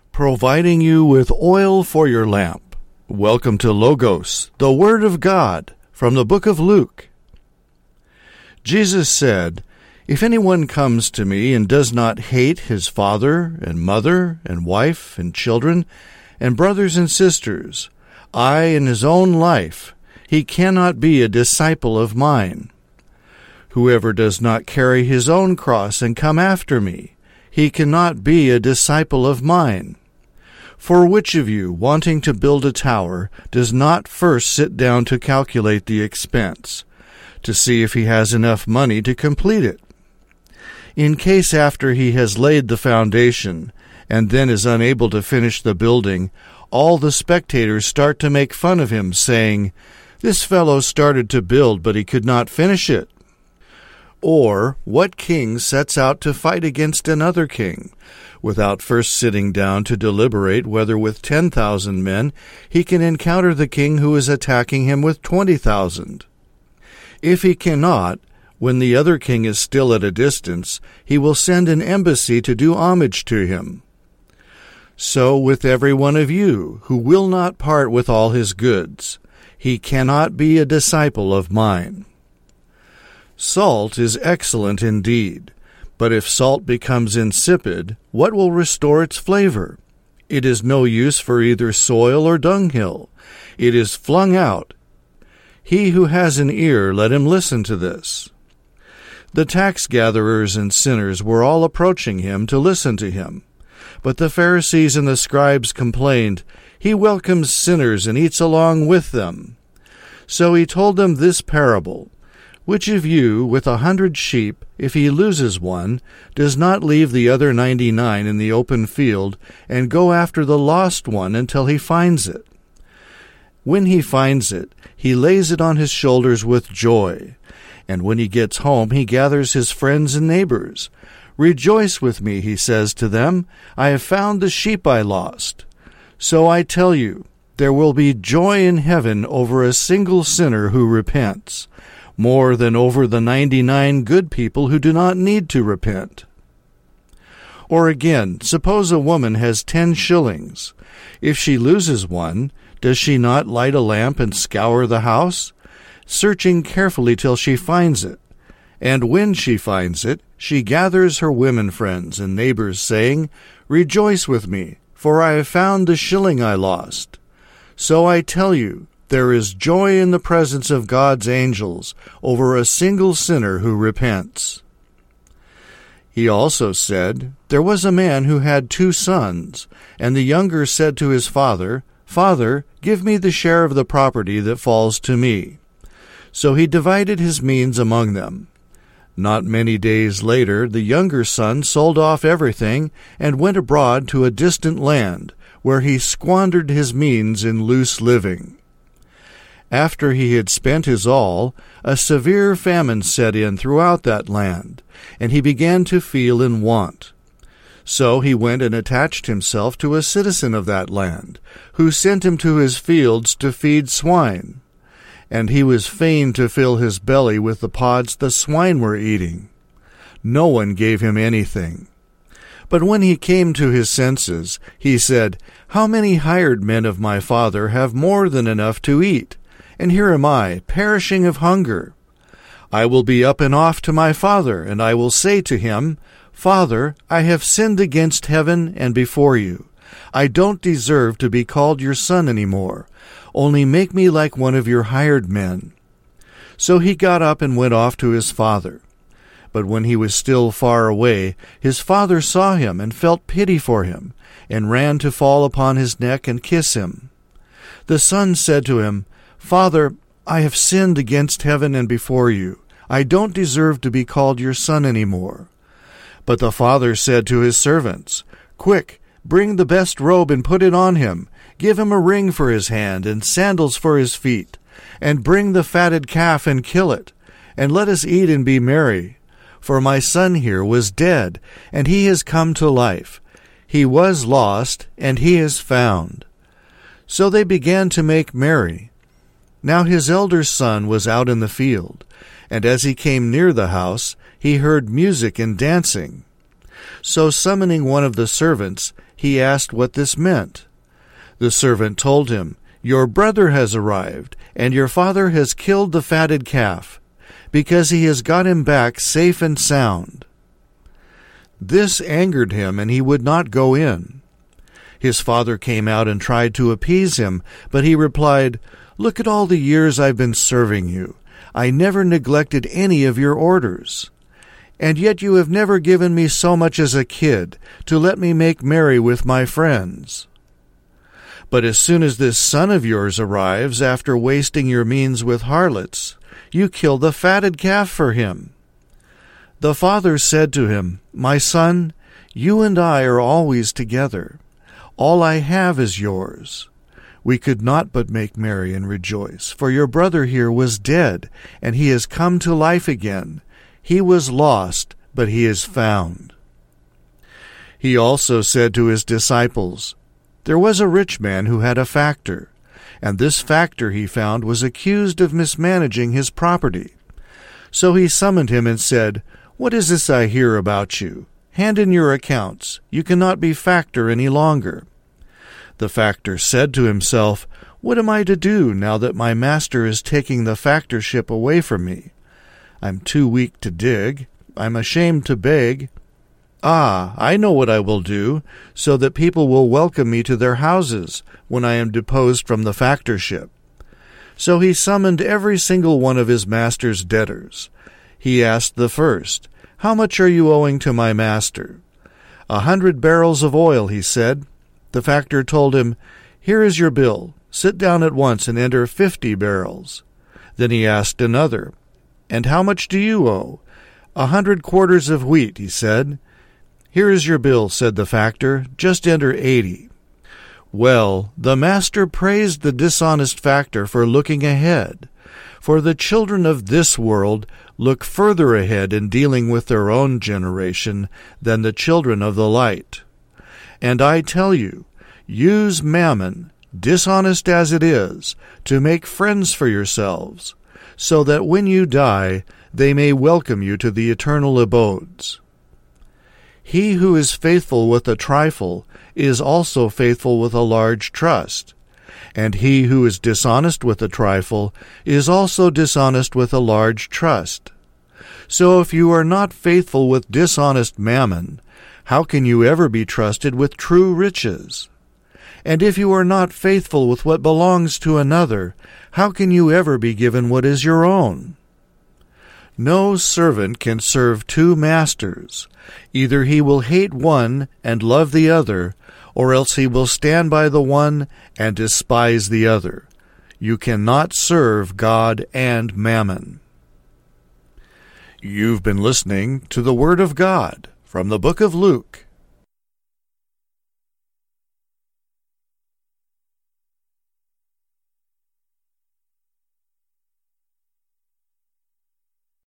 providing you with oil for your lamp. Welcome to Logos, the Word of God, from the book of Luke. Jesus said, "If anyone comes to me and does not hate his father and mother and wife and children and brothers and sisters, aye, in his own life, he cannot be a disciple of mine. Whoever does not carry his own cross and come after me, he cannot be a disciple of mine. For which of you, wanting to build a tower, does not first sit down to calculate the expense, to see if he has enough money to complete it? In case after he has laid the foundation, and then is unable to finish the building, all the spectators start to make fun of him, saying, 'This fellow started to build, but he could not finish it.' Or, what king sets out to fight against another king, without first sitting down to deliberate whether with 10,000 men he can encounter the king who is attacking him with 20,000? If he cannot, when the other king is still at a distance, he will send an embassy to do homage to him. So with every one of you, who will not part with all his goods, he cannot be a disciple of mine. Salt is excellent indeed, but if salt becomes insipid, what will restore its flavor? It is no use for either soil or dunghill. It is flung out. He who has an ear, let him listen to this." The tax gatherers and sinners were all approaching him to listen to him. But the Pharisees and the scribes complained, "He welcomes sinners and eats along with them." So he told them this parable. "Which of you, with 100 sheep, if he loses one, does not leave the other 99 in the open field and go after the lost one until he finds it? When he finds it, he lays it on his shoulders with joy. And when he gets home, he gathers his friends and neighbors. 'Rejoice with me,' he says to them, 'I have found the sheep I lost.' So I tell you, there will be joy in heaven over a single sinner who repents, more than over the 99 good people who do not need to repent." Or again, suppose a woman has 10 shillings. If she loses one, does she not light a lamp and scour the house, searching carefully till she finds it? And when she finds it, she gathers her women friends and neighbors, saying, "Rejoice with me, for I have found the shilling I lost." So I tell you, there is joy in the presence of God's angels over a single sinner who repents. He also said, "There was a man who had 2 sons, and the younger said to his father, 'Father, give me the share of the property that falls to me.' So he divided his means among them. Not many days later, the younger son sold off everything and went abroad to a distant land, where he squandered his means in loose living. After he had spent his all, a severe famine set in throughout that land, and he began to feel in want. So he went and attached himself to a citizen of that land, who sent him to his fields to feed swine. And he was fain to fill his belly with the pods the swine were eating. No one gave him anything. But when he came to his senses, he said, 'How many hired men of my father have more than enough to eat? And here am I, perishing of hunger. I will be up and off to my father, and I will say to him, Father, I have sinned against heaven and before you. I don't deserve to be called your son any more. Only make me like one of your hired men.' So he got up and went off to his father. But when he was still far away, his father saw him and felt pity for him, and ran to fall upon his neck and kiss him. The son said to him, 'Father, I have sinned against heaven and before you. I don't deserve to be called your son any more.' But the father said to his servants, 'Quick, bring the best robe and put it on him. Give him a ring for his hand and sandals for his feet. And bring the fatted calf and kill it. And let us eat and be merry. For my son here was dead, and he has come to life. He was lost, and he is found.' So they began to make merry. Now his elder son was out in the field, and as he came near the house, he heard music and dancing. So summoning one of the servants, he asked what this meant. The servant told him, "Your brother has arrived, and your father has killed the fatted calf, because he has got him back safe and sound." This angered him, and he would not go in. His father came out and tried to appease him, but he replied, "Look at all the years I've been serving you. I never neglected any of your orders. And yet you have never given me so much as a kid to let me make merry with my friends. But as soon as this son of yours arrives, after wasting your means with harlots, you kill the fatted calf for him." The father said to him, "My son, you and I are always together. All I have is yours. We could not but make merry and rejoice, for your brother here was dead, and he has come to life again. He was lost, but he is found." He also said to his disciples, "There was a rich man who had a factor, and this factor he found was accused of mismanaging his property. So he summoned him and said, 'What is this I hear about you? Hand in your accounts. You cannot be factor any longer.' The factor said to himself, 'What am I to do now that my master is taking the factorship away from me? I'm too weak to dig. I'm ashamed to beg. I know what I will do, so that people will welcome me to their houses when I am deposed from the factorship.' So he summoned every single one of his master's debtors. He asked the first, 'How much are you owing to my master?' 100 barrels of oil," he said. The factor told him, "Here is your bill. Sit down at once and enter 50 barrels. Then he asked another, "And how much do you owe?" 100 quarters of wheat," he said. "Here is your bill," said the factor. "Just enter 80. Well, the master praised the dishonest factor for looking ahead. For the children of this world look further ahead in dealing with their own generation than the children of the light. And I tell you, use mammon, dishonest as it is, to make friends for yourselves, so that when you die, they may welcome you to the eternal abodes. He who is faithful with a trifle is also faithful with a large trust, and he who is dishonest with a trifle is also dishonest with a large trust. So if you are not faithful with dishonest mammon, how can you ever be trusted with true riches? And if you are not faithful with what belongs to another, how can you ever be given what is your own? No servant can serve 2 masters. Either he will hate one and love the other, or else he will stand by the one and despise the other. You cannot serve God and mammon." You've been listening to the Word of God from the book of Luke.